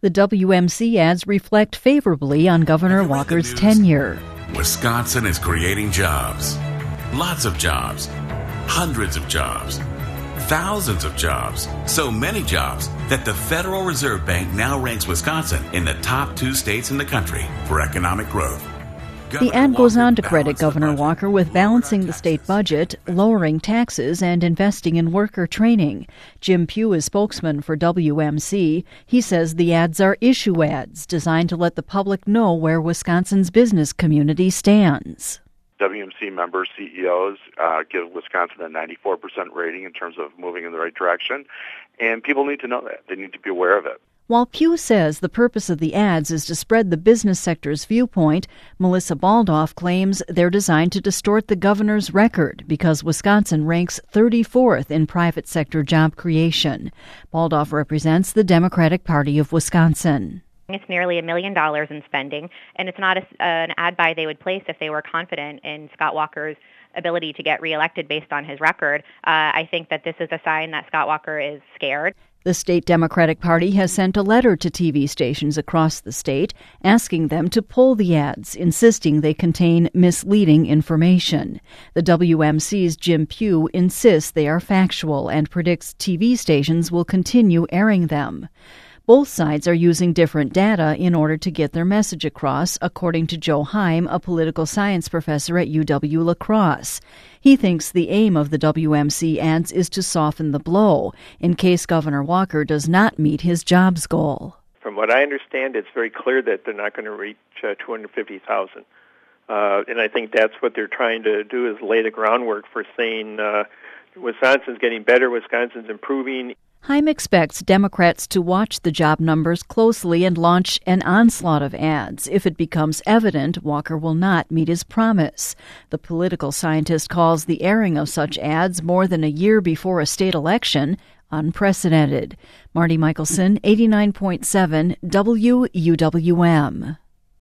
The WMC ads reflect favorably on Governor Walker's tenure. Wisconsin is creating jobs. Lots of jobs. Hundreds of jobs. Thousands of jobs. So many jobs that the Federal Reserve Bank now ranks Wisconsin in the top 2 states in the country for economic growth. The ad goes on to credit Governor Walker with balancing the state budget, lowering taxes, and investing in worker training. Jim Pugh is spokesman for WMC. He says the ads are issue ads designed to let the public know where Wisconsin's business community stands. WMC members, CEOs, give Wisconsin a 94% rating in terms of moving in the right direction, and people need to know that. They need to be aware of it. While Pugh says the purpose of the ads is to spread the business sector's viewpoint, Melissa Baldoff claims they're designed to distort the governor's record because Wisconsin ranks 34th in private sector job creation. Baldoff represents the Democratic Party of Wisconsin. It's nearly $1 million in spending, and it's not an ad buy they would place if they were confident in Scott Walker's ability to get reelected based on his record. I think that this is a sign that Scott Walker is scared. The state Democratic Party has sent a letter to TV stations across the state asking them to pull the ads, insisting they contain misleading information. The WMC's Jim Pugh insists they are factual and predicts TV stations will continue airing them. Both sides are using different data in order to get their message across, according to Joe Heim, a political science professor at UW-La Crosse. He thinks the aim of the WMC ads is to soften the blow in case Governor Walker does not meet his jobs goal. From what I understand, it's very clear that they're not going to reach 250,000. And I think that's what they're trying to do, is lay the groundwork for saying Wisconsin's getting better, Wisconsin's improving. Heim expects Democrats to watch the job numbers closely and launch an onslaught of ads if it becomes evident Walker will not meet his promise. The political scientist calls the airing of such ads more than a year before a state election unprecedented. Marty Michelson, 89.7 WUWM.